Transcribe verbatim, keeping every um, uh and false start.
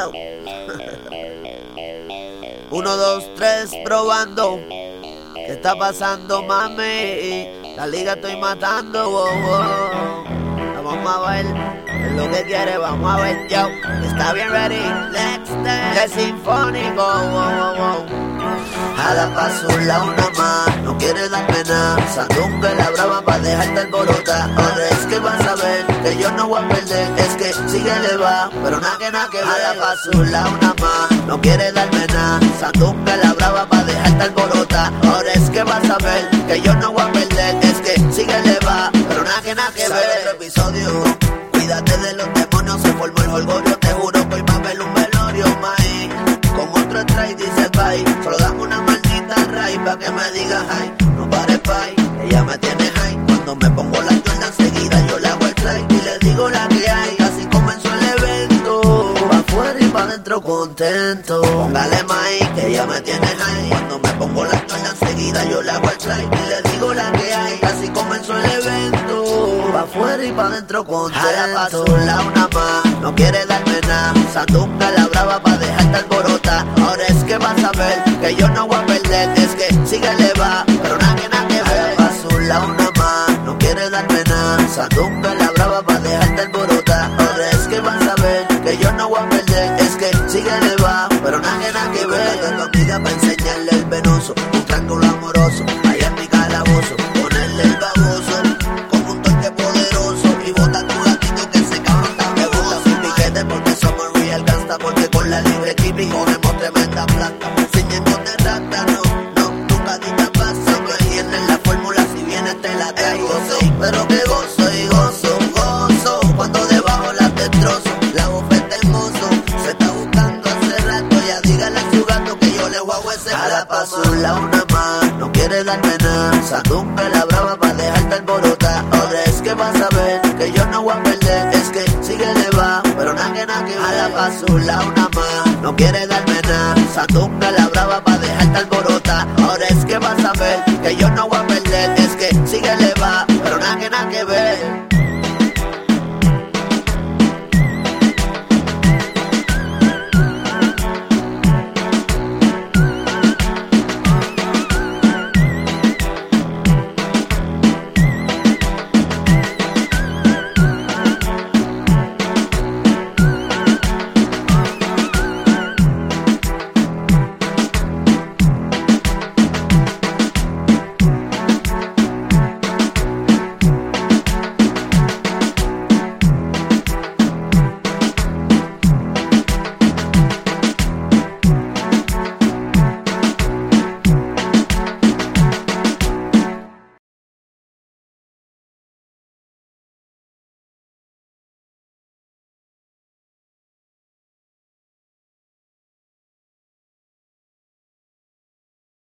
Yeah. Uno, dos, tres, probando. ¿Qué está pasando, mami? La liga estoy matando, wow, wow. Vamos a ver, es lo que quiere, vamos a ver, yo. Está bien ready, let's dance. Es sinfónico, wow, wow, wow. Jala pa' su lado una más, no quiere darme nada. Sandunga la brava pa' dejarte alborotar. Ahora es que vas a ver que yo no voy a perder. Es que síguele va, pero nada que nada que ver. Jala pa' su lado una más, no quiere darme nada. Sandunga la brava pa' dejarte alborotar. Ahora es que vas a ver que yo no voy a perder. Es que síguele va, pero nada que nada que ver. Otro episodio, cuídate de los demonios, se formó el holgorio. Te juro que hoy va a haber un velorio, maíz. Con otro strike dice bye. Solo dame una maldita ray pa' que me diga hi. No pares pay, ella me tiene high. Cuando me pongo la Jordan enseguida yo le hago el fly y le digo la que hay. Así comenzó el evento, pa' afuera y pa' dentro contento. Póngale maíz, que ella me tiene high. Cuando me pongo la Jordan enseguida yo le hago el fly y le digo la que hay. Así comenzó el evento, pa' afuera y pa' dentro contento. Jala pa' su lado una más, no quiere darme nada. Sandunga la brava pa' dejarte alborotar. Ahora es que vas a ver que yo no voy a perder. Es que síguele va, pero nada que nada que ver. Jala pa' su lado una más, no quiere darme nada. Sandunga la brava pa' dejarte alborotar. Ahora es que vas a ver que yo no voy a perder. Es que síguele va, pero nada que nada que ver. Tengo tu amiga pa' enseñarle el venoso, un triángulo amoroso, allá en mi calabozo. Ponerle el baboso con un toque poderoso y bota tu gatito que se cabrón tan me gusta sin piquete porque somos real gangsta. Porque con la libre chippy cogemos tremenda plata. Sin dientes de rata, no, no, nunca ni te pasa. Que tienen la fórmula, si vienes te la traigo. Sí, pero que gozo y gozo, gozo. Cuando debajo la destrozo, la bofeta hermoso. Se está buscando hace rato, ya dígale a su gato que yo le guago ese plato. Jala pa' su lado una más, no quiere darme nada. Sandunga la brava pa' dejarte alborotar. Ahora es que vas a ver que yo no voy a perder. Es que síguele va, pero nada que nada que ver. Jala pa' su lado una más, no quiere darme nada. Sandunga la brava pa' dejarte alborotar. Ahora es que vas a ver que yo no voy a perder.